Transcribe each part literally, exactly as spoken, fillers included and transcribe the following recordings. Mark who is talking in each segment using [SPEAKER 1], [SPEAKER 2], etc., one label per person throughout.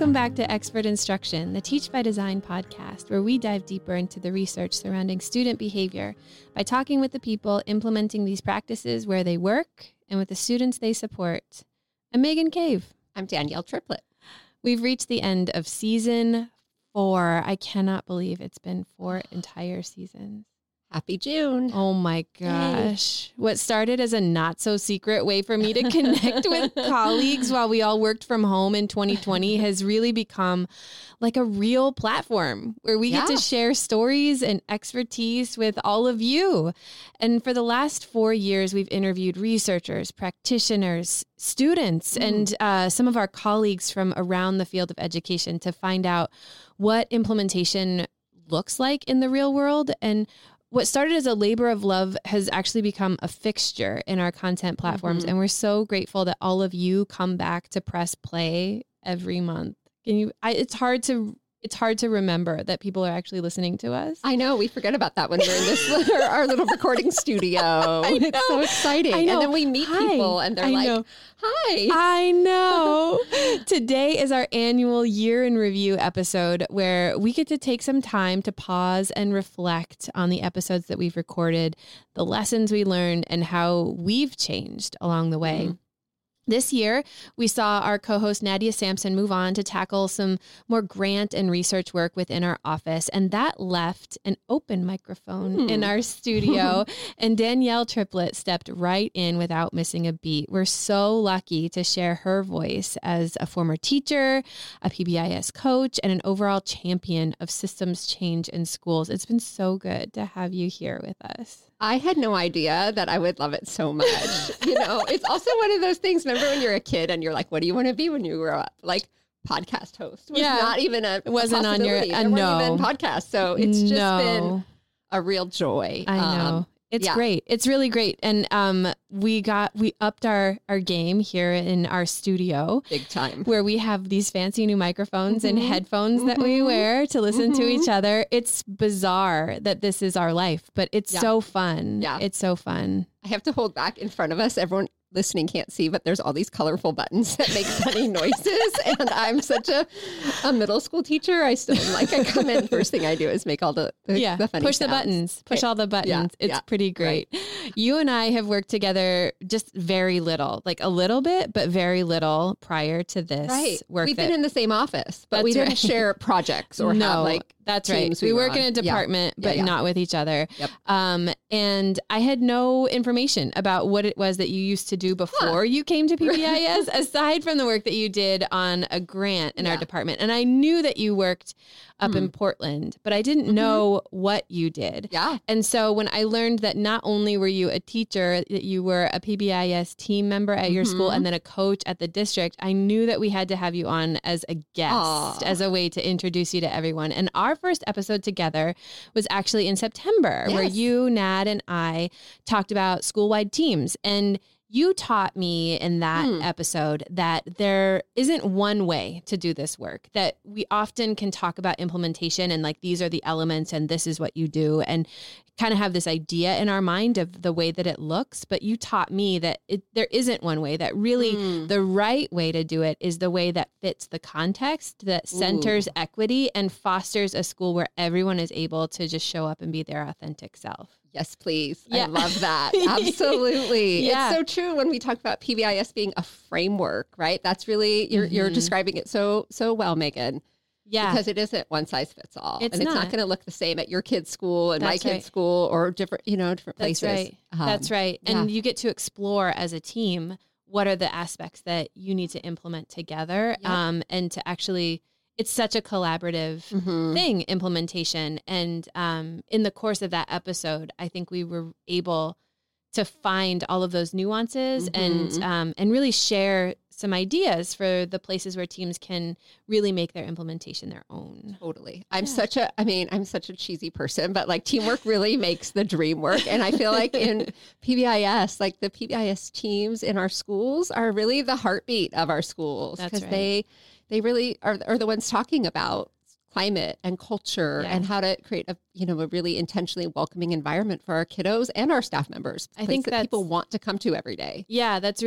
[SPEAKER 1] Welcome back to Expert Instruction, the Teach by Design podcast, where we dive deeper into the research surrounding student behavior by talking with the people implementing these practices where they work and with the students they support. I'm Megan Cave.
[SPEAKER 2] I'm Danielle Triplett.
[SPEAKER 1] We've reached the end of season four. I cannot believe it's been four entire seasons.
[SPEAKER 2] Happy June.
[SPEAKER 1] Oh my gosh. Yay. What started as a not so secret way for me to connect with colleagues while we all worked from home in twenty twenty has really become like a real platform where we yeah. get to share stories and expertise with all of you. And for the last four years, we've interviewed researchers, practitioners, students, mm. and uh, some of our colleagues from around the field of education to find out what implementation looks like in the real world. And what started as a labor of love has actually become a fixture in our content platforms. Mm-hmm. And we're so grateful that all of you come back to press play every month. Can you, I, it's hard to, it's hard to remember that people are actually listening to us.
[SPEAKER 2] I know. We forget about that when we're in this, our little recording studio. It's so exciting. And then we meet Hi. people and they're I like, know. hi.
[SPEAKER 1] I know. Today is our annual year in review episode where we get to take some time to pause and reflect on the episodes that we've recorded, the lessons we learned, and how we've changed along the way. Mm-hmm. This year, we saw our co-host Nadia Sampson move on to tackle some more grant and research work within our office, and that left an open microphone mm. in our studio, and Danielle Triplett stepped right in without missing a beat. We're so lucky to share her voice as a former teacher, a P B I S coach, and an overall champion of systems change in schools. It's been so good to have you here with us.
[SPEAKER 2] I had no idea that I would love it so much. You know, it's also one of those things. Remember when you're a kid and you're like, what do you want to be when you grow up? Like podcast host was yeah. not even a
[SPEAKER 1] it wasn't on your, uh,
[SPEAKER 2] there
[SPEAKER 1] no.
[SPEAKER 2] weren't even podcasts. So it's just
[SPEAKER 1] no.
[SPEAKER 2] been a real joy.
[SPEAKER 1] I know.
[SPEAKER 2] Um,
[SPEAKER 1] It's
[SPEAKER 2] yeah.
[SPEAKER 1] great. It's really great. And um, we got, we upped our, our game here in our studio.
[SPEAKER 2] Big time.
[SPEAKER 1] Where we have these fancy new microphones
[SPEAKER 2] mm-hmm.
[SPEAKER 1] and headphones mm-hmm. that we wear to listen mm-hmm. to each other. It's bizarre that this is our life, but it's yeah. so fun.
[SPEAKER 2] Yeah.
[SPEAKER 1] It's so fun.
[SPEAKER 2] I have to hold back in front of us. Everyone listening can't see, but there's all these colorful buttons that make funny noises. And I'm such a, a middle school teacher. I still am like, I come in, first thing I do is make all the, the,
[SPEAKER 1] yeah.
[SPEAKER 2] the funny
[SPEAKER 1] Push
[SPEAKER 2] sounds.
[SPEAKER 1] the buttons, push
[SPEAKER 2] okay.
[SPEAKER 1] all the buttons.
[SPEAKER 2] Yeah.
[SPEAKER 1] It's
[SPEAKER 2] yeah.
[SPEAKER 1] pretty great. Right. You and I have worked together just very little, like a little bit, but very little prior to this
[SPEAKER 2] right.
[SPEAKER 1] work.
[SPEAKER 2] We've
[SPEAKER 1] that,
[SPEAKER 2] been in the same office, but we didn't
[SPEAKER 1] right.
[SPEAKER 2] share projects or
[SPEAKER 1] no,
[SPEAKER 2] have like
[SPEAKER 1] That's right. We, we work on. in a department, yeah. but yeah, yeah. not with each other.
[SPEAKER 2] Yep.
[SPEAKER 1] Um, and I had no information about what it was that you used to do before huh. you came to P B I S, aside from the work that you did on a grant in yeah. our department. And I knew that you worked up mm. in Portland, but I didn't mm-hmm. know what you did.
[SPEAKER 2] Yeah.
[SPEAKER 1] And so when I learned that not only were you a teacher, that you were a P B I S team member at mm-hmm. your school and then a coach at the district, I knew that we had to have you on as a guest, Aww. as a way to introduce you to everyone. And our first episode together was actually in September, yes. where you, Nad, and I talked about school-wide teams. And you taught me in that hmm. episode that there isn't one way to do this work, that we often can talk about implementation and like, these are the elements and this is what you do, and kind of have this idea in our mind of the way that it looks. But you taught me that it, there isn't one way, that really hmm. the right way to do it is the way that fits the context, that centers Ooh. equity and fosters a school where everyone is able to just show up and be their authentic self.
[SPEAKER 2] Yes, please.
[SPEAKER 1] Yeah.
[SPEAKER 2] I love that. Absolutely.
[SPEAKER 1] Yeah.
[SPEAKER 2] It's so true when we talk about P B I S being a framework, right? That's really, you're, mm-hmm. you're describing it so, so well, Megan.
[SPEAKER 1] Yeah.
[SPEAKER 2] Because it isn't one size fits all.
[SPEAKER 1] It's
[SPEAKER 2] and it's
[SPEAKER 1] not,
[SPEAKER 2] not going to look the same at your kid's school and
[SPEAKER 1] That's
[SPEAKER 2] my
[SPEAKER 1] right.
[SPEAKER 2] kid's school or different, you know, different
[SPEAKER 1] That's
[SPEAKER 2] places.
[SPEAKER 1] Right.
[SPEAKER 2] Um,
[SPEAKER 1] That's right. And
[SPEAKER 2] yeah.
[SPEAKER 1] you get to explore as a team, what are the aspects that you need to implement together
[SPEAKER 2] Yep.
[SPEAKER 1] um, and to actually, it's such a collaborative
[SPEAKER 2] mm-hmm.
[SPEAKER 1] thing, implementation. And um, in the course of that episode, I think we were able to find all of those nuances
[SPEAKER 2] mm-hmm.
[SPEAKER 1] and um, and really share some ideas for the places where teams can really make their implementation their own.
[SPEAKER 2] Totally. I'm
[SPEAKER 1] Yeah.
[SPEAKER 2] such a, I mean, I'm such a cheesy person, but like teamwork really makes the dream work. And I feel like in P B I S, like the P B I S teams in our schools are really the heartbeat of our schools.
[SPEAKER 1] That's
[SPEAKER 2] because
[SPEAKER 1] right.
[SPEAKER 2] they, they really are, are the ones talking about climate and culture
[SPEAKER 1] Yeah.
[SPEAKER 2] and how to create a, you know, a really intentionally welcoming environment for our kiddos and our staff members.
[SPEAKER 1] I think
[SPEAKER 2] that
[SPEAKER 1] that's-
[SPEAKER 2] people want to come to every day.
[SPEAKER 1] Yeah, that's really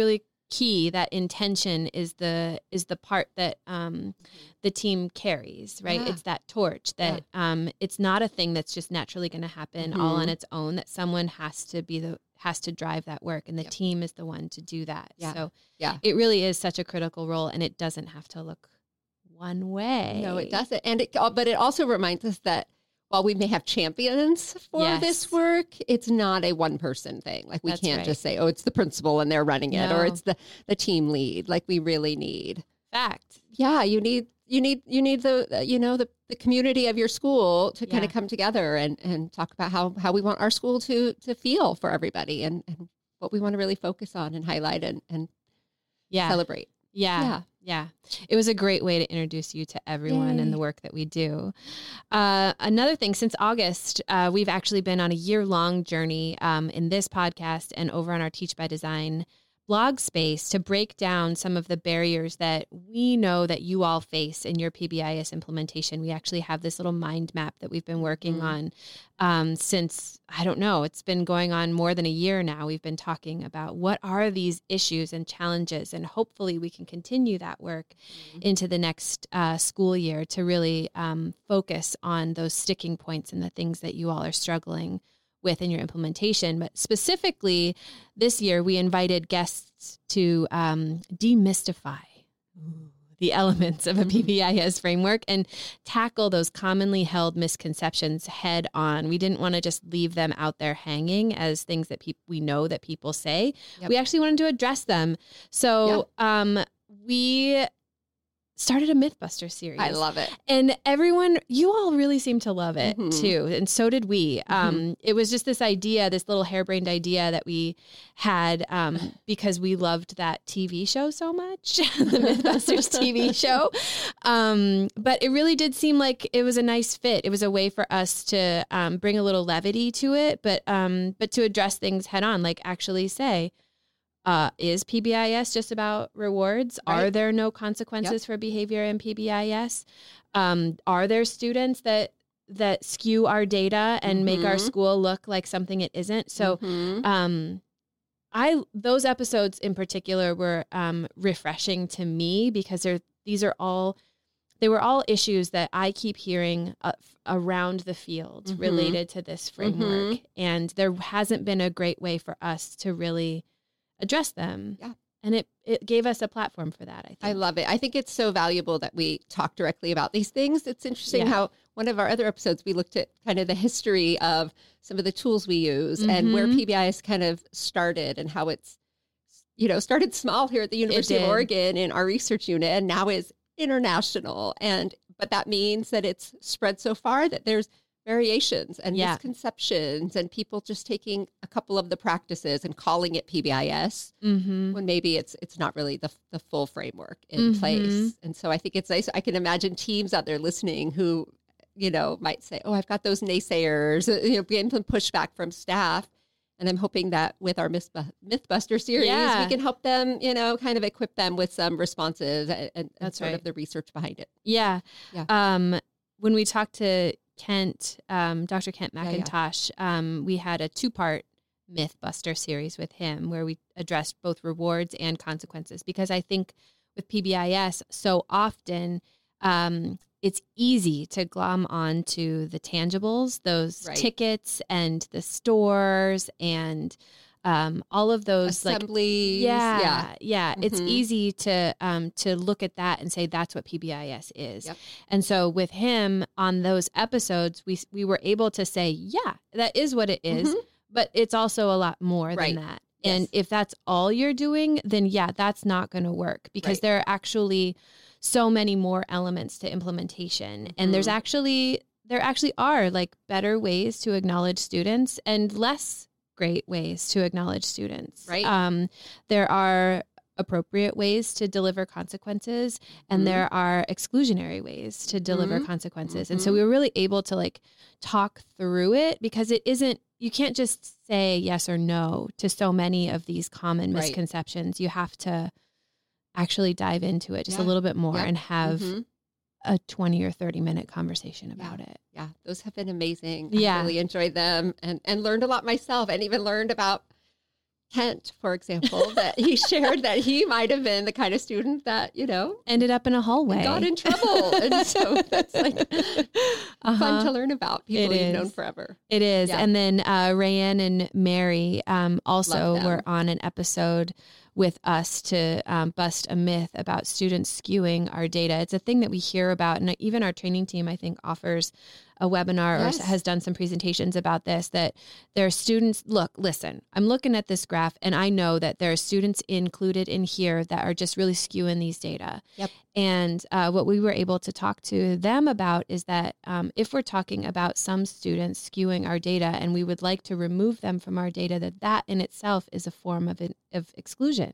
[SPEAKER 1] key, that intention is the is the part that um, mm-hmm. the team carries, right? Yeah. It's that torch that yeah. um, it's not a thing that's just naturally going to happen mm-hmm. all on its own, that someone has to be the has to drive that work, and the yep. team is the one to do that. Yeah. So yeah. it really is such a critical role, and it doesn't have to look one way.
[SPEAKER 2] No, it doesn't. And it but it also reminds us that while we may have champions for yes. this work, it's not a one-person thing. Like, we That's can't right. just say, oh, it's the principal and they're running it, no. or it's the, the team lead. Like, we really need...
[SPEAKER 1] Fact.
[SPEAKER 2] Yeah, you need you need you need the you know the, the community of your school to yeah. kind of come together and, and talk about how, how we want our school to to feel for everybody, and, and what we want to really focus on and highlight and, and
[SPEAKER 1] yeah.
[SPEAKER 2] celebrate.
[SPEAKER 1] Yeah. yeah. Yeah. It was a great way to introduce you to everyone Yay. And the work that we do. Uh, another thing, since August, uh, we've actually been on a year-long journey um, in this podcast and over on our Teach by Design blog space to break down some of the barriers that we know that you all face in your P B I S implementation. We actually have this little mind map that we've been working mm. on um, since, I don't know, it's been going on more than a year now. We've been talking about what are these issues and challenges, and hopefully we can continue that work mm. into the next uh, school year to really um, focus on those sticking points and the things that you all are struggling with in your implementation. But specifically this year, we invited guests to um, demystify the elements of a P B I S framework and tackle those commonly held misconceptions head on. We didn't want to just leave them out there hanging as things that peop- we know that people say. Yep. We actually wanted to address them. So yeah. um, we started a Mythbuster series.
[SPEAKER 2] I love it.
[SPEAKER 1] And everyone, you all really seem to love it mm-hmm. too. And so did we. Mm-hmm. Um, it was just this idea, this little harebrained idea that we had um, because we loved that T V show so much, the Mythbusters T V show. Um, but it really did seem like it was a nice fit. It was a way for us to um, bring a little levity to it, but um, but to address things head on, like actually say, Uh, is P B I S just about rewards? Right. Are there no consequences yep. for behavior in P B I S? Um, are there students that that skew our data and mm-hmm. make our school look like something it isn't? So, mm-hmm. um, I those episodes in particular were um, refreshing to me because they're these are all they were all issues that I keep hearing uh, around the field mm-hmm. related to this framework, mm-hmm. and there hasn't been a great way for us to really address them. Yeah. And it, it gave us a platform for that, I think.
[SPEAKER 2] I love it. I think it's so valuable that we talk directly about these things. It's interesting yeah. how one of our other episodes, we looked at kind of the history of some of the tools we use mm-hmm. and where P B I S kind of started and how it's, you know, started small here at the University of Oregon in our research unit and now is international. And, but that means that it's spread so far that there's variations and yeah. misconceptions and people just taking a couple of the practices and calling it P B I S mm-hmm. when maybe it's it's not really the the full framework in mm-hmm. place. And so I think it's nice. I can imagine teams out there listening who, you know, might say, oh, I've got those naysayers, you know, getting some pushback from staff. And I'm hoping that with our Myth- Mythbuster series, yeah. we can help them, you know, kind of equip them with some responses and, and
[SPEAKER 1] That's
[SPEAKER 2] sort
[SPEAKER 1] right.
[SPEAKER 2] of the research behind it.
[SPEAKER 1] Yeah. yeah. Um, when we talked to Kent, um, Doctor Kent McIntosh, yeah, yeah. Um, we had a two-part Mythbuster series with him where we addressed both rewards and consequences, because I think with P B I S, so often um, it's easy to glom on to the tangibles, those right. tickets and the stores and um, all of those
[SPEAKER 2] assemblies.
[SPEAKER 1] Like, yeah, yeah. yeah. Mm-hmm. It's easy to um, to look at that and say that's what P B I S is. Yep. And so with him on those episodes, we we were able to say, yeah, that is what it is, mm-hmm. but it's also a lot more right. than that. Yes. And if that's all you're doing, then yeah, that's not going to work because right. there are actually so many more elements to implementation. Mm-hmm. And there's actually there actually are like better ways to acknowledge students and less great ways to acknowledge students.
[SPEAKER 2] Right.
[SPEAKER 1] Um, there are appropriate ways to deliver consequences and mm-hmm. there are exclusionary ways to deliver mm-hmm. consequences. Mm-hmm. And so we were really able to like talk through it because it isn't, you can't just say yes or no to so many of these common right. misconceptions. You have to actually dive into it just yeah. a little bit more yeah. and have mm-hmm. a twenty or thirty minute conversation about
[SPEAKER 2] yeah.
[SPEAKER 1] it.
[SPEAKER 2] Yeah. Those have been amazing.
[SPEAKER 1] Yeah.
[SPEAKER 2] I really enjoyed them and, and learned a lot myself and even learned about Kent, for example, that he shared that he might have been the kind of student that, you know,
[SPEAKER 1] ended up in a hallway,
[SPEAKER 2] got in trouble. And so that's like uh-huh. fun to learn about people
[SPEAKER 1] it
[SPEAKER 2] you've
[SPEAKER 1] is.
[SPEAKER 2] known forever.
[SPEAKER 1] It is.
[SPEAKER 2] Yeah.
[SPEAKER 1] And then uh, Rayanne and Mary um, also were on an episode with us to um, bust a myth about students skewing our data. It's a thing that we hear about. And even our training team, I think, offers a webinar yes. or has done some presentations about this, that there are students, look, listen, I'm looking at this graph and I know that there are students included in here that are just really skewing these data.
[SPEAKER 2] Yep.
[SPEAKER 1] And uh, what we were able to talk to them about is that um, if we're talking about some students skewing our data and we would like to remove them from our data, that that in itself is a form of, it, of exclusion.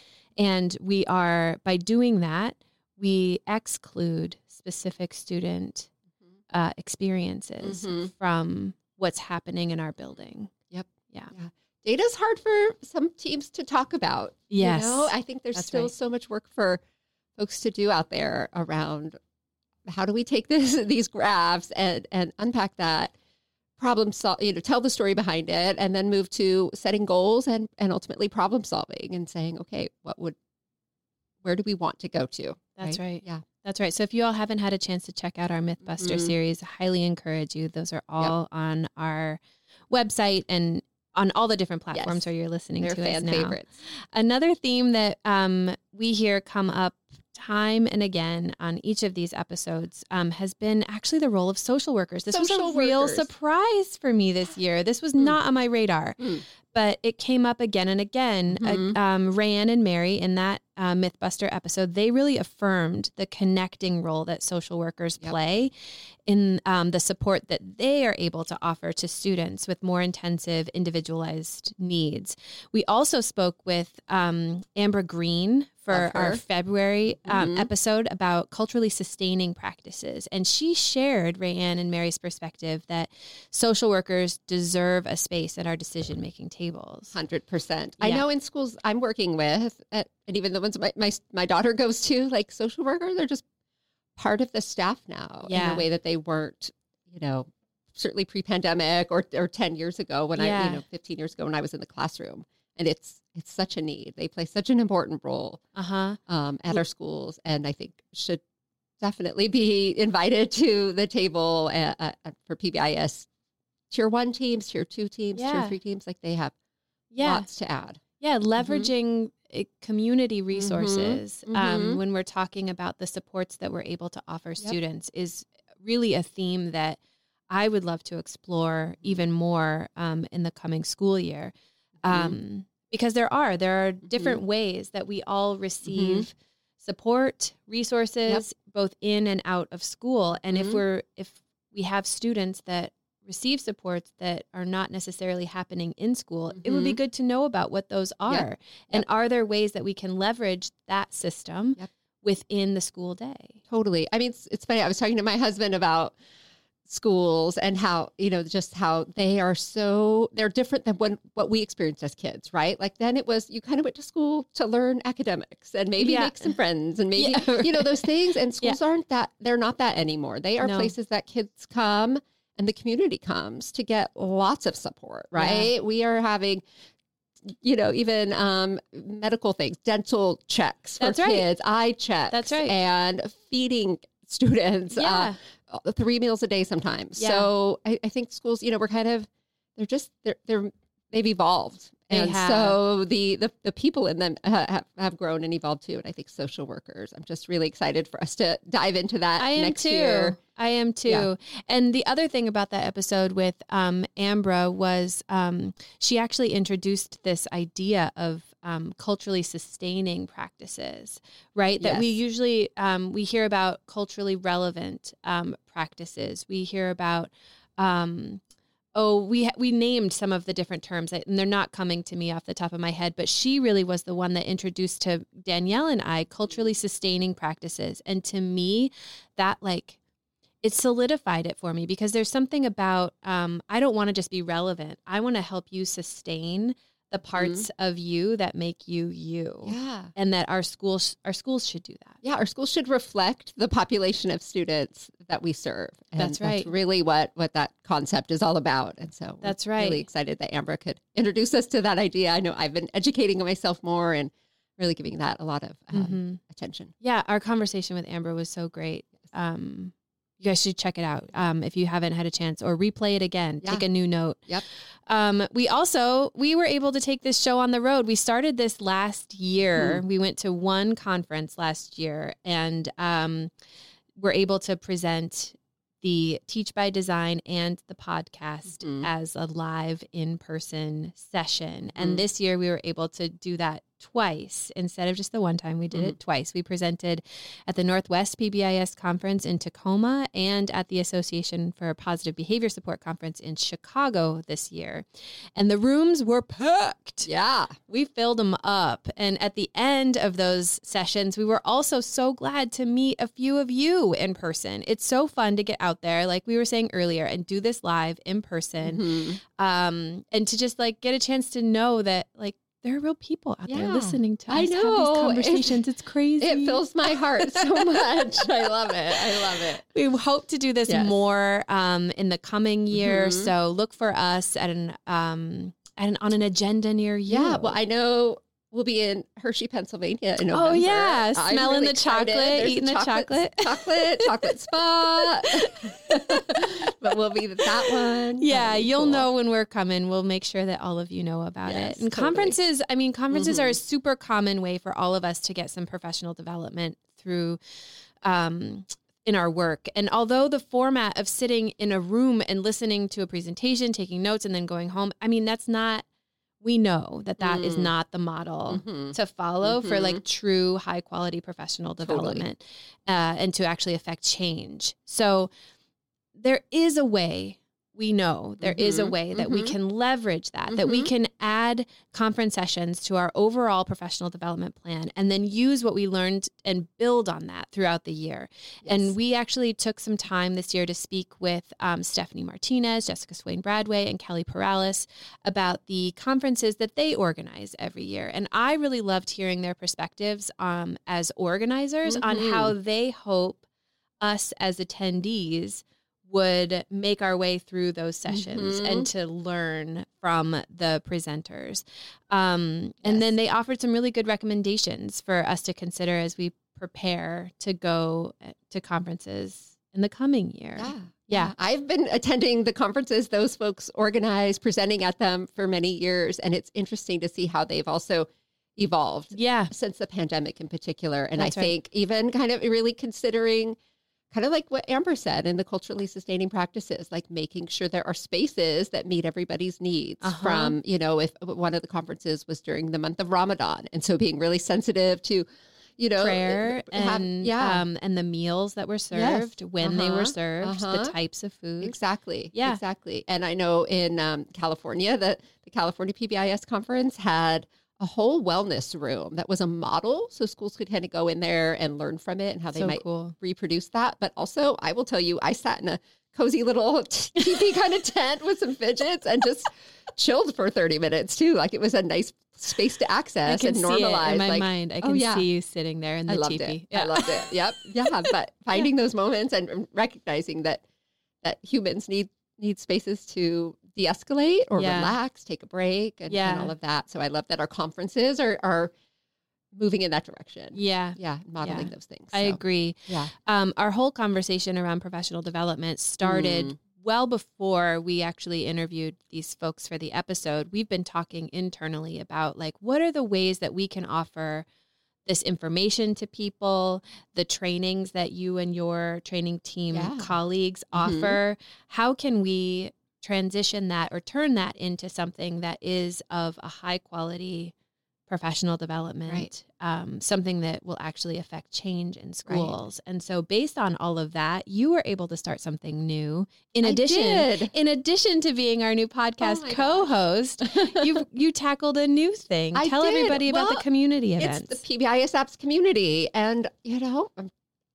[SPEAKER 1] And we are, by doing that, we exclude specific student uh, experiences mm-hmm. from what's happening in our building.
[SPEAKER 2] Yep.
[SPEAKER 1] Yeah.
[SPEAKER 2] yeah. Data's hard for some teams to talk about.
[SPEAKER 1] Yes.
[SPEAKER 2] You know, I think there's
[SPEAKER 1] That's
[SPEAKER 2] still
[SPEAKER 1] right.
[SPEAKER 2] so much work for folks to do out there around how do we take this these graphs and, and unpack that, problem solve, you know, tell the story behind it, and then move to setting goals and, and ultimately problem solving and saying, okay, what would, where do we want to go to?
[SPEAKER 1] That's right.
[SPEAKER 2] right. Yeah.
[SPEAKER 1] That's right. So if you all haven't had a chance to check out our Mythbuster mm-hmm. series, I highly encourage you. Those are all yep. on our website and on all the different platforms yes. where you're listening
[SPEAKER 2] They're
[SPEAKER 1] to
[SPEAKER 2] fan
[SPEAKER 1] us now.
[SPEAKER 2] Favorites.
[SPEAKER 1] Another theme that um, we hear come up time and again on each of these episodes um, has been actually the role of social workers. This
[SPEAKER 2] social
[SPEAKER 1] was a real
[SPEAKER 2] workers.
[SPEAKER 1] surprise for me this year. This was mm. not on my radar, mm. but it came up again and again. Mm-hmm. Uh, um, Rayanne and Mary in that uh, Mythbuster episode, they really affirmed the connecting role that social workers yep. play in um, the support that they are able to offer to students with more intensive, individualized needs. We also spoke with um, Ambra Green for our February um, mm-hmm. episode about culturally sustaining practices. And she shared Rayanne and Mary's perspective that social workers deserve a space at our decision-making tables.
[SPEAKER 2] one hundred percent.
[SPEAKER 1] Yeah.
[SPEAKER 2] I know in schools I'm working with, at, and even the ones my, my, my daughter goes to, like social workers, they're just part of the staff now
[SPEAKER 1] yeah.
[SPEAKER 2] in a way that they weren't, you know, certainly pre-pandemic or, or ten years ago when
[SPEAKER 1] yeah.
[SPEAKER 2] I, you know, fifteen years ago when I was in the classroom. And it's it's such a need. They play such an important role
[SPEAKER 1] uh-huh.
[SPEAKER 2] um, at our schools, and I think should definitely be invited to the table at, at, for P B I S tier one teams, tier two teams,
[SPEAKER 1] yeah.
[SPEAKER 2] tier three teams. Like they have
[SPEAKER 1] yeah.
[SPEAKER 2] lots to add.
[SPEAKER 1] Yeah, leveraging mm-hmm. community resources
[SPEAKER 2] mm-hmm.
[SPEAKER 1] um,
[SPEAKER 2] Mm-hmm.
[SPEAKER 1] when we're talking about the supports that we're able to offer
[SPEAKER 2] Yep.
[SPEAKER 1] students is really a theme that I would love to explore even more um, in the coming school year. Um, mm-hmm. Because there are, there are different mm-hmm. ways that we all receive mm-hmm. support, resources, yep. both in and out of school. And mm-hmm. if we're, if we have students that receive supports that are not necessarily happening in school, mm-hmm. it would be good to know about what those are. Yep. And yep. are there ways that we can leverage that system yep. within the school day?
[SPEAKER 2] Totally. I mean, it's, it's funny. I was talking to my husband about schools and how, you know, just how they are so, they're different than when, what we experienced as kids, right? Like then it was, you kind of went to school to learn academics and maybe yeah. make some friends and maybe, yeah. you know, those things. And schools yeah. aren't that, they're not that anymore. They are no. places that kids come and the community comes to get lots of support, right? Yeah. We are having, you know, even um, medical things, dental checks for
[SPEAKER 1] That's
[SPEAKER 2] kids,
[SPEAKER 1] right.
[SPEAKER 2] eye checks.
[SPEAKER 1] That's right.
[SPEAKER 2] And feeding students.
[SPEAKER 1] Yeah.
[SPEAKER 2] Uh, three meals a day sometimes.
[SPEAKER 1] Yeah.
[SPEAKER 2] So I, I think schools, you know, we're kind of, they're just, they're, they're, they've evolved.
[SPEAKER 1] They
[SPEAKER 2] and
[SPEAKER 1] have.
[SPEAKER 2] so the, the, the people in them have, have grown and evolved too. And I think social workers, I'm just really excited for us to dive into that
[SPEAKER 1] I am
[SPEAKER 2] next
[SPEAKER 1] too.
[SPEAKER 2] year.
[SPEAKER 1] I am too. Yeah. And the other thing about that episode with um, Ambra was um, she actually introduced this idea of um, culturally sustaining practices, right? That
[SPEAKER 2] Yes.
[SPEAKER 1] we usually, um, we hear about culturally relevant um, practices. We hear about, um, oh, we ha- we named some of the different terms, and they're not coming to me off the top of my head, but she really was the one that introduced to Danielle and I culturally sustaining practices. And to me, that like, it solidified it for me because there's something about, um, I don't want to just be relevant. I want to help you sustain the parts mm-hmm. of you that make you you.
[SPEAKER 2] Yeah.
[SPEAKER 1] And that our schools our schools should do that.
[SPEAKER 2] Yeah, our schools should reflect the population of students that we serve. And
[SPEAKER 1] that's right.
[SPEAKER 2] That's really what, what that concept is all about. And so
[SPEAKER 1] that's
[SPEAKER 2] we're
[SPEAKER 1] right.
[SPEAKER 2] really excited that Ambra could introduce us to that idea. I know I've been educating myself more and really giving that a lot of um, mm-hmm. attention.
[SPEAKER 1] Yeah, our conversation with Ambra was so great. Um, you guys should check it out um, if you haven't had a chance, or replay it again. Yeah. Take a new note.
[SPEAKER 2] Yep.
[SPEAKER 1] Um, we also, we were able to take this show on the road. We started this last year. Mm. We went to one conference last year, and um, we're able to present the Teach by Design and the podcast mm-hmm. as a live in-person session. And mm. this year we were able to do that twice instead of just the one time. We did mm-hmm. it twice. We presented at the Northwest P B I S conference in Tacoma and at the Association for Positive Behavior Support conference in Chicago this year. And the rooms were packed.
[SPEAKER 2] Yeah.
[SPEAKER 1] We filled them up. And at the end of those sessions, we were also so glad to meet a few of you in person. It's so fun to get out there, like we were saying earlier, and do this live in person. Mm-hmm. Um, and to just like get a chance to know that like, there are real people out yeah. there listening to us
[SPEAKER 2] I know.
[SPEAKER 1] have these conversations. It, it's crazy.
[SPEAKER 2] It fills my heart so much. I love it. I love it.
[SPEAKER 1] We hope to do this yes. more um, in the coming year. Mm-hmm. So look for us at an, um, at an on an agenda near you.
[SPEAKER 2] Yeah. Well, I know we'll be in Hershey, Pennsylvania in November.
[SPEAKER 1] Oh, yeah. Smelling really the chocolate, There's eating the chocolate.
[SPEAKER 2] Chocolate, chocolate spot. But we'll be at that one.
[SPEAKER 1] Yeah, you'll cool. know when we're coming. We'll make sure that all of you know about yes, it. And totally. conferences, I mean, conferences mm-hmm. are a super common way for all of us to get some professional development through um in our work. And although the format of sitting in a room and listening to a presentation, taking notes, and then going home, I mean, that's not, we know that that mm. is not the model mm-hmm. to follow mm-hmm. for like true high quality professional development totally. uh, and to actually affect change. So there is a way. We know there mm-hmm. is a way that mm-hmm. we can leverage that, mm-hmm. that we can add conference sessions to our overall professional development plan and then use what we learned and build on that throughout the year. Yes. And we actually took some time this year to speak with um, Stephanie Martinez, Jessica Swain Bradway, and Kelly Perales about the conferences that they organize every year. And I really loved hearing their perspectives um, as organizers mm-hmm. on how they hope us as attendees would make our way through those sessions mm-hmm. and to learn from the presenters. Um, yes. And then they offered some really good recommendations for us to consider as we prepare to go to conferences in the coming year.
[SPEAKER 2] Yeah.
[SPEAKER 1] Yeah.
[SPEAKER 2] I've been attending the conferences those folks organize, presenting at them for many years. And it's interesting to see how they've also evolved
[SPEAKER 1] yeah.
[SPEAKER 2] since the pandemic in particular. And That's I
[SPEAKER 1] right.
[SPEAKER 2] think even kind of really considering kind of like what Amber said in the culturally sustaining practices, like making sure there are spaces that meet everybody's needs uh-huh. from, you know, if one of the conferences was during the month of Ramadan. And so being really sensitive to, you know,
[SPEAKER 1] prayer
[SPEAKER 2] have,
[SPEAKER 1] and,
[SPEAKER 2] yeah.
[SPEAKER 1] um, and the meals that were served, yes. when uh-huh. they were served, uh-huh. the types of food.
[SPEAKER 2] Exactly.
[SPEAKER 1] Yeah,
[SPEAKER 2] exactly. And I know in um, California, that the California P B I S conference had a whole wellness room that was a model. So schools could kind of go in there and learn from it and how they
[SPEAKER 1] so
[SPEAKER 2] might
[SPEAKER 1] cool.
[SPEAKER 2] reproduce that. But also, I will tell you, I sat in a cozy little teepee kind of tent with some fidgets and just chilled for thirty minutes too. Like it was a nice space to access and normalize.
[SPEAKER 1] In my
[SPEAKER 2] like,
[SPEAKER 1] mind, I can
[SPEAKER 2] oh, yeah.
[SPEAKER 1] see you sitting there in the
[SPEAKER 2] I loved
[SPEAKER 1] teepee.
[SPEAKER 2] It. Yeah. I loved it. Yep. Yeah. But finding yeah. those moments and recognizing that that humans need need spaces to de-escalate or
[SPEAKER 1] yeah.
[SPEAKER 2] relax, take a break, and,
[SPEAKER 1] yeah.
[SPEAKER 2] and all of that. So I love that our conferences are are moving in that direction.
[SPEAKER 1] Yeah.
[SPEAKER 2] Yeah. Modeling
[SPEAKER 1] yeah.
[SPEAKER 2] those things.
[SPEAKER 1] I
[SPEAKER 2] so,
[SPEAKER 1] agree.
[SPEAKER 2] Yeah.
[SPEAKER 1] Um, our whole conversation around professional development started mm. well before we actually interviewed these folks for the episode. We've been talking internally about like, what are the ways that we can offer this information to people, the trainings that you and your training team
[SPEAKER 2] yeah.
[SPEAKER 1] colleagues
[SPEAKER 2] mm-hmm.
[SPEAKER 1] offer. How can we transition that or turn that into something that is of a high quality professional development,
[SPEAKER 2] right.
[SPEAKER 1] um, something that will actually affect change in schools. Right. And so based on all of that, you were able to start something new. In
[SPEAKER 2] I
[SPEAKER 1] addition,
[SPEAKER 2] did.
[SPEAKER 1] in addition to being our new podcast
[SPEAKER 2] oh
[SPEAKER 1] co-host, you you tackled a new thing.
[SPEAKER 2] I
[SPEAKER 1] Tell
[SPEAKER 2] did.
[SPEAKER 1] everybody
[SPEAKER 2] well,
[SPEAKER 1] about the community events.
[SPEAKER 2] It's the P B I S Apps community. And, you know, I'm a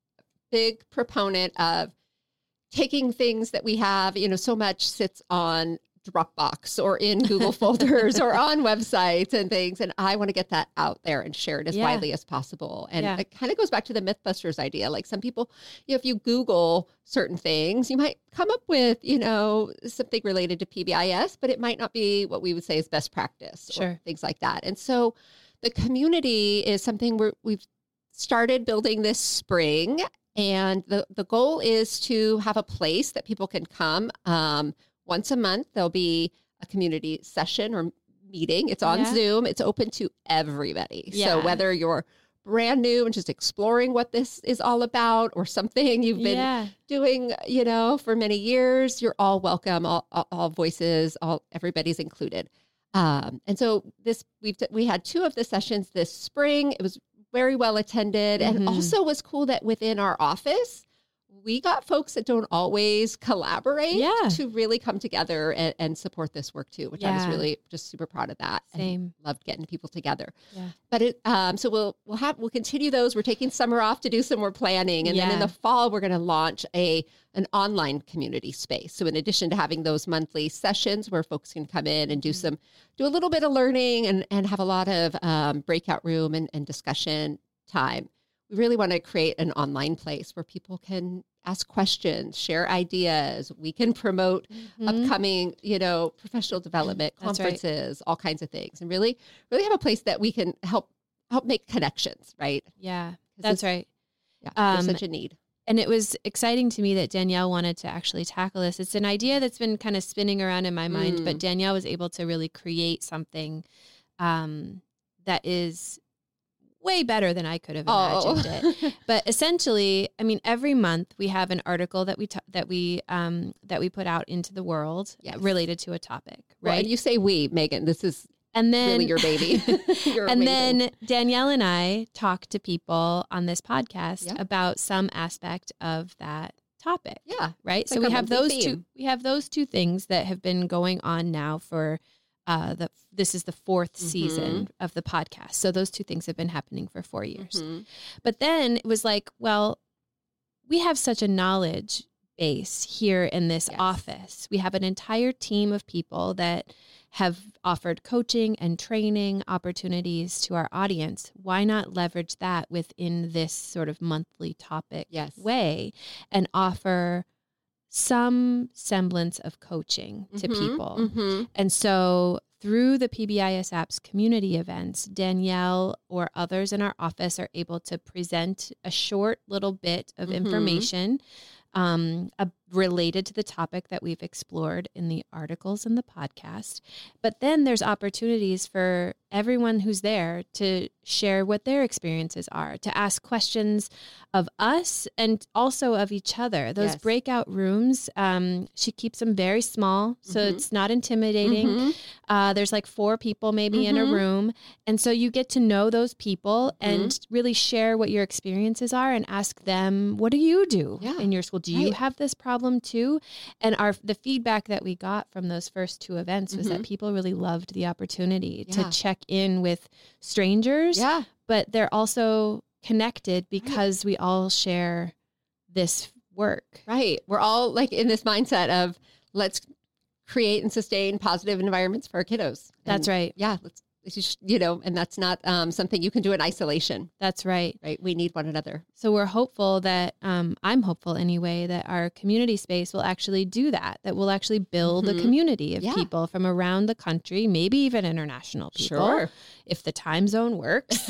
[SPEAKER 2] big proponent of taking things that we have, you know, so much sits on Dropbox or in Google folders or on websites and things. And I want to get that out there and share it as
[SPEAKER 1] Yeah.
[SPEAKER 2] widely as possible. And
[SPEAKER 1] Yeah.
[SPEAKER 2] it kind of goes back to the Mythbusters idea. Like some people, you know, if you Google certain things, you might come up with, you know, something related to P B I S, but it might not be what we would say is best practice
[SPEAKER 1] Sure.
[SPEAKER 2] or things like that. And so the community is something we're, we've started building this spring. And the, the goal is to have a place that people can come. Um, once a month, there'll be a community session or meeting. It's on
[SPEAKER 1] Yeah.
[SPEAKER 2] Zoom. It's open to everybody.
[SPEAKER 1] Yeah.
[SPEAKER 2] So whether you're brand new and just exploring what this is all about or something you've been
[SPEAKER 1] Yeah.
[SPEAKER 2] doing, you know, for many years, you're all welcome. All, all, all voices, all everybody's included. Um, and so this we've we had two of the sessions this spring. It was very well attended, and
[SPEAKER 1] Mhm.
[SPEAKER 2] also was cool that within our office, we got folks that don't always collaborate
[SPEAKER 1] Yeah.
[SPEAKER 2] to really come together and, and support this work too, which I was
[SPEAKER 1] Yeah.
[SPEAKER 2] really just super proud of that. and
[SPEAKER 1] Same.
[SPEAKER 2] loved getting people together.
[SPEAKER 1] Yeah.
[SPEAKER 2] But it, um, so we'll we'll have we'll continue those. We're taking summer off to do some more planning, and then in
[SPEAKER 1] Yeah.
[SPEAKER 2] the fall we're going to launch a an online community space. So in addition to having those monthly sessions where folks can come in and do
[SPEAKER 1] Mhm.
[SPEAKER 2] some do a little bit of learning and and have a lot of um, breakout room and, and discussion time, we really want to create an online place where people can ask questions, share ideas. We can promote
[SPEAKER 1] Mhm.
[SPEAKER 2] upcoming, you know, professional development
[SPEAKER 1] That's right.
[SPEAKER 2] conferences, all kinds of things, and really, really have a place that we can help help make connections, right?
[SPEAKER 1] Yeah.
[SPEAKER 2] 'Cause
[SPEAKER 1] That's
[SPEAKER 2] it's-
[SPEAKER 1] right.
[SPEAKER 2] Yeah,
[SPEAKER 1] Um,
[SPEAKER 2] there's such a need.
[SPEAKER 1] And it was exciting to me that Danielle wanted to actually tackle this. It's an idea that's been kind of spinning around in my mind, but
[SPEAKER 2] Mm.
[SPEAKER 1] Danielle was able to really create something um, that is way better than I could have imagined it.
[SPEAKER 2] Oh,
[SPEAKER 1] But essentially, I mean, every month we have an article that we t- that we um, that we put out into the world
[SPEAKER 2] Yes.
[SPEAKER 1] related to a topic,
[SPEAKER 2] Well,
[SPEAKER 1] right?
[SPEAKER 2] and you say we, Megan. This is
[SPEAKER 1] and then
[SPEAKER 2] really your baby. You're
[SPEAKER 1] and
[SPEAKER 2] amazing.
[SPEAKER 1] then Danielle and I talk to people on this podcast
[SPEAKER 2] Yeah.
[SPEAKER 1] about some aspect of that topic,
[SPEAKER 2] yeah,
[SPEAKER 1] right?
[SPEAKER 2] It's
[SPEAKER 1] So
[SPEAKER 2] like
[SPEAKER 1] we
[SPEAKER 2] a
[SPEAKER 1] have
[SPEAKER 2] monthly
[SPEAKER 1] those two.
[SPEAKER 2] theme.
[SPEAKER 1] We have those two things that have been going on now for uh, the. This is the fourth
[SPEAKER 2] Mm-hmm.
[SPEAKER 1] season of the podcast. So those two things have been happening for four years.
[SPEAKER 2] Mhm.
[SPEAKER 1] But then it was like, well, we have such a knowledge base here in this
[SPEAKER 2] Yes.
[SPEAKER 1] office. We have an entire team of people that have offered coaching and training opportunities to our audience. Why not leverage that within this sort of monthly topic
[SPEAKER 2] Yes.
[SPEAKER 1] way and offer some semblance of coaching to
[SPEAKER 2] Mhm,
[SPEAKER 1] people?
[SPEAKER 2] mhm.
[SPEAKER 1] And so through the P B I S Apps community events, Danielle or others in our office are able to present a short little bit of
[SPEAKER 2] Mhm.
[SPEAKER 1] information um, uh, related to the topic that we've explored in the articles and the podcast. But then there's opportunities for everyone who's there to share what their experiences are, to ask questions of us and also of each other. Those
[SPEAKER 2] Yes.
[SPEAKER 1] breakout rooms, um, she keeps them very small, so
[SPEAKER 2] Mhm.
[SPEAKER 1] it's not intimidating.
[SPEAKER 2] Mhm.
[SPEAKER 1] Uh, there's like four people maybe in a
[SPEAKER 2] Mhm.
[SPEAKER 1] room. And so you get to know those people
[SPEAKER 2] Mm-hmm.
[SPEAKER 1] and really share what your experiences are and ask them, what do you do
[SPEAKER 2] Yeah,
[SPEAKER 1] in your school? Do you
[SPEAKER 2] right.
[SPEAKER 1] have this problem too? And our the feedback that we got from those first two events was that
[SPEAKER 2] Mhm.
[SPEAKER 1] people really loved the opportunity
[SPEAKER 2] Yeah.
[SPEAKER 1] to check in with strangers,
[SPEAKER 2] Yeah.
[SPEAKER 1] but they're also connected because we all share this work.
[SPEAKER 2] Right. We're all like in this mindset of let's create and sustain positive environments for our kiddos.
[SPEAKER 1] That's
[SPEAKER 2] And
[SPEAKER 1] right.
[SPEAKER 2] Yeah. Let's, it's just, you know, and that's not um, something you can do in isolation,
[SPEAKER 1] That's right.
[SPEAKER 2] right? We need one another.
[SPEAKER 1] So we're hopeful that, um, I'm hopeful anyway, that our community space will actually do that, that we'll actually build
[SPEAKER 2] Mhm.
[SPEAKER 1] a community of
[SPEAKER 2] Yeah.
[SPEAKER 1] people from around the country, maybe even international people, if the time zone works.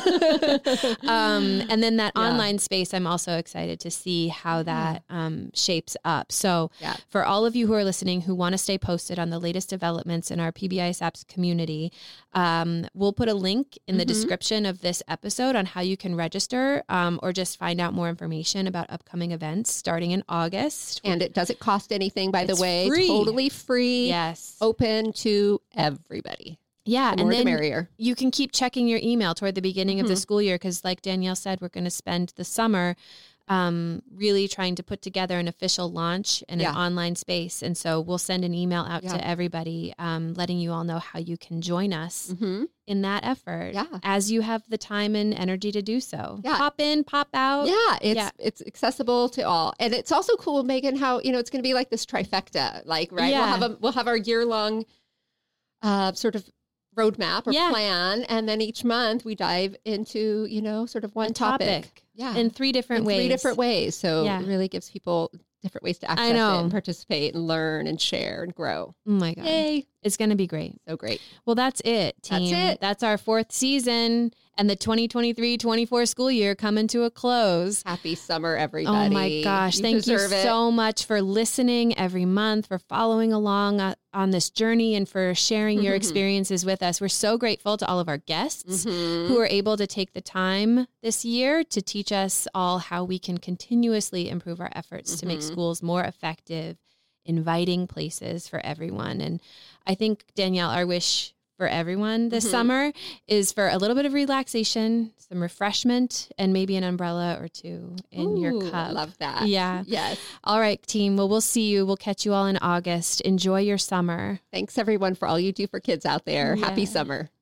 [SPEAKER 1] um, and then that
[SPEAKER 2] Yeah.
[SPEAKER 1] online space, I'm also excited to see how that um, shapes up. So
[SPEAKER 2] Yeah.
[SPEAKER 1] for all of you who are listening who want to stay posted on the latest developments in our P B I S Apps community, um, we'll put a link in the
[SPEAKER 2] Mhm.
[SPEAKER 1] description of this episode on how you can register um, or just find out more information about upcoming events starting in August.
[SPEAKER 2] And it doesn't cost anything, by
[SPEAKER 1] It's
[SPEAKER 2] the way.
[SPEAKER 1] free.
[SPEAKER 2] Totally free.
[SPEAKER 1] Yes.
[SPEAKER 2] Open to everybody.
[SPEAKER 1] yeah.
[SPEAKER 2] The
[SPEAKER 1] And
[SPEAKER 2] more the
[SPEAKER 1] then
[SPEAKER 2] merrier.
[SPEAKER 1] you can keep checking your email toward the beginning of the
[SPEAKER 2] Mhm.
[SPEAKER 1] school year because, like Danielle said, we're going to spend the summer um, really trying to put together an official launch in
[SPEAKER 2] Yeah.
[SPEAKER 1] an online space. And so we'll send an email out
[SPEAKER 2] Yeah.
[SPEAKER 1] to everybody, um, letting you all know how you can join us
[SPEAKER 2] Mm-hmm.
[SPEAKER 1] in that effort
[SPEAKER 2] Yeah.
[SPEAKER 1] as you have the time and energy to do so.
[SPEAKER 2] Yeah.
[SPEAKER 1] Pop in, pop out.
[SPEAKER 2] Yeah, it's
[SPEAKER 1] Yeah.
[SPEAKER 2] it's accessible to all, and it's also cool, Megan. How you know it's going to be like this trifecta, like right?
[SPEAKER 1] Yeah.
[SPEAKER 2] We'll have a we'll have our year long, uh, sort of roadmap or
[SPEAKER 1] Yeah.
[SPEAKER 2] plan, and then each month we dive into you know sort of one
[SPEAKER 1] A topic.
[SPEAKER 2] Yeah,
[SPEAKER 1] In three different
[SPEAKER 2] in
[SPEAKER 1] ways.
[SPEAKER 2] three different ways. So
[SPEAKER 1] Yeah.
[SPEAKER 2] it really gives people different ways to access
[SPEAKER 1] know.
[SPEAKER 2] it and participate and learn and share and grow.
[SPEAKER 1] Oh my God.
[SPEAKER 2] Yay!
[SPEAKER 1] It's going to be great.
[SPEAKER 2] So great.
[SPEAKER 1] Well, that's it,
[SPEAKER 2] That's
[SPEAKER 1] team.
[SPEAKER 2] it.
[SPEAKER 1] That's our fourth season and the twenty twenty-three twenty-four school year coming to a close.
[SPEAKER 2] Happy summer, everybody.
[SPEAKER 1] Oh my gosh. Thank you
[SPEAKER 2] deserve it.
[SPEAKER 1] so much for listening every month, for following along uh, on this journey, and for sharing your experiences with us. We're so grateful to all of our guests
[SPEAKER 2] Mhm.
[SPEAKER 1] who are able to take the time this year to teach us all how we can continuously improve our efforts to make
[SPEAKER 2] Mhm.
[SPEAKER 1] schools more effective, inviting places for everyone. And I think, Danielle, our wish for everyone this
[SPEAKER 2] Mhm.
[SPEAKER 1] summer is for a little bit of relaxation, some refreshment, and maybe an umbrella or two in your
[SPEAKER 2] Ooh,
[SPEAKER 1] cup.
[SPEAKER 2] I love that.
[SPEAKER 1] Yeah.
[SPEAKER 2] Yes.
[SPEAKER 1] All right, team. Well, we'll see you. We'll catch you all in August. Enjoy your summer.
[SPEAKER 2] Thanks everyone for all you do for kids out there. Happy
[SPEAKER 1] Yeah.
[SPEAKER 2] summer.